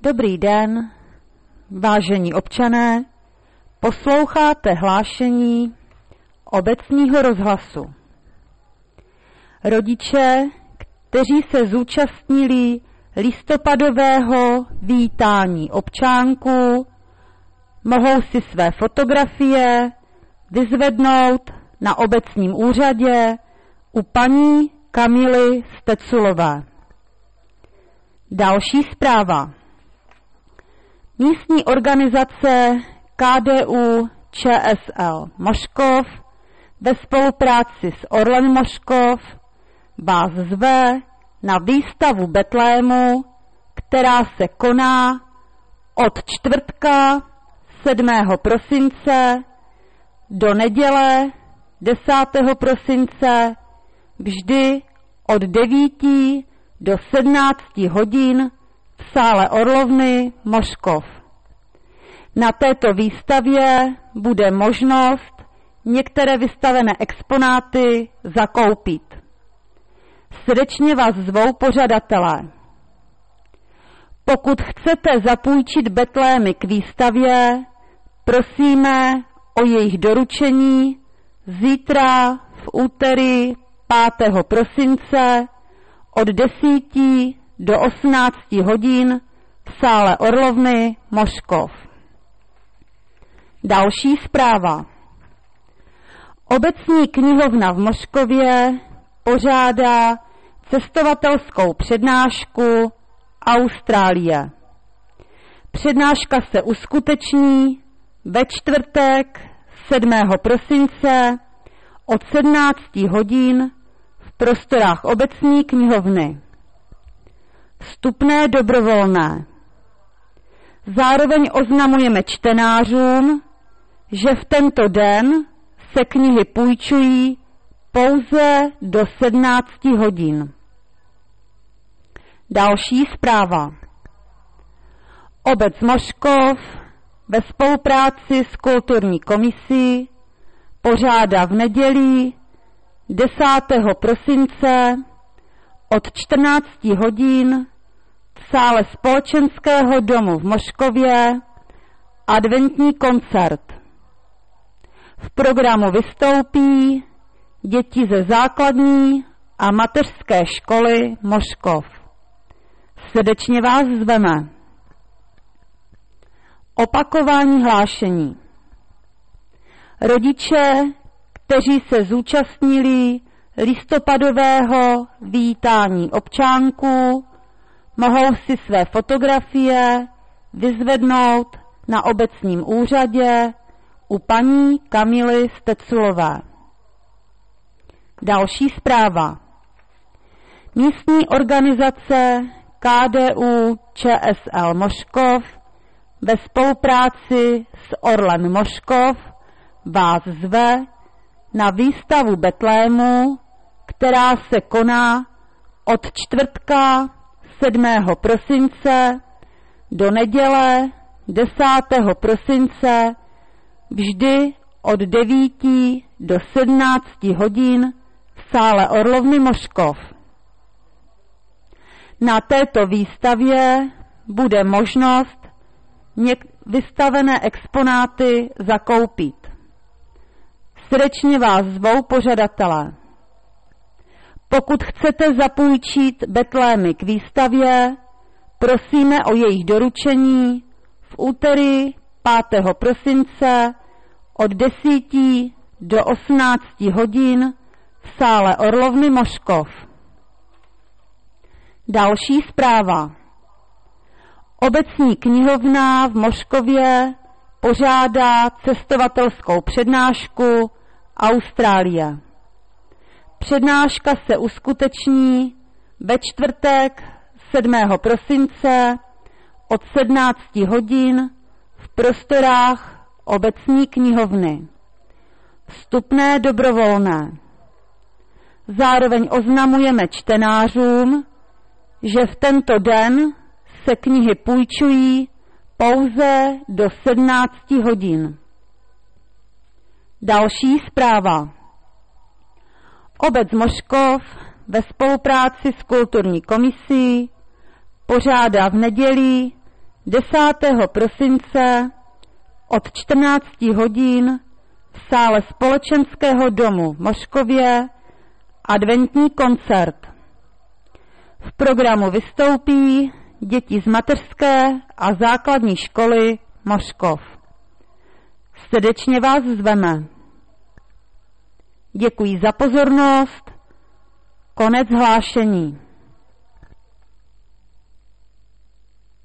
Dobrý den, vážení občané, posloucháte hlášení obecního rozhlasu. Rodiče, kteří se zúčastnili listopadového vítání občánků, mohou si své fotografie vyzvednout na obecním úřadě u paní Kamily Steculové. Další zpráva. Místní organizace KDU ČSL Moškov ve spolupráci s Orlen Moškov vás zve na výstavu Betlému, která se koná od čtvrtka 7. prosince do neděle 10. prosince vždy od 9 do 17 hodin v sále Orlovny Moškov. Na této výstavě bude možnost některé vystavené exponáty zakoupit. Srdečně vás zvou pořadatelé. Pokud chcete zapůjčit betlémy k výstavě, prosíme o jejich doručení zítra v úterý 5. prosince od 10 do 18 hodin v sále Orlovny Moškov. Další zpráva. Obecní knihovna v Moškově pořádá cestovatelskou přednášku Austrálie. Přednáška se uskuteční ve čtvrtek 7. prosince od 17 hodin v prostorách obecní knihovny. Vstupné dobrovolné. Zároveň oznamujeme čtenářům, že v tento den se knihy půjčují pouze do 17 hodin. Další zpráva. Obec Moškov ve spolupráci s kulturní komisí pořádá v neděli 10. prosince od 14 hodin v sále Společenského domu v Moškově adventní koncert. V programu vystoupí děti ze základní a mateřské školy Moškov. Srdečně vás zveme. Opakování hlášení. Rodiče, kteří se zúčastnili listopadového vítání občánků, mohou si své fotografie vyzvednout na obecním úřadě u paní Kamily Steculové. Další zpráva. Místní organizace KDU ČSL Moškov ve spolupráci s Orlen Moškov vás zve na výstavu Betlému, která se koná od čtvrtka 7. prosince do neděle 10. prosince vždy od 9 do 17 hodin v sále Orlovny Moškov. Na této výstavě bude možnost vystavené exponáty zakoupit. Srdečně vás zvou pořadatelé. Pokud chcete zapůjčit betlémy k výstavě, prosíme o jejich doručení v úterý 5. prosince od 10 do 18 hodin v sále Orlovny Moškov. Další zpráva. Obecní knihovna v Moškově pořádá cestovatelskou přednášku Austrálie. Přednáška se uskuteční ve čtvrtek 7. prosince od 17 hodin v prostorách obecní knihovny. Vstupné dobrovolné. Zároveň oznamujeme čtenářům, že v tento den se knihy půjčují pouze do 17 hodin. Další zpráva. Obec Moškov ve spolupráci s kulturní komisí pořádá v neděli 10. prosince od 14 hodin v sále Společenského domu v Moškově adventní koncert. V programu vystoupí děti z mateřské a základní školy Moškov. Srdečně vás zveme. Děkuji za pozornost. Konec hlášení.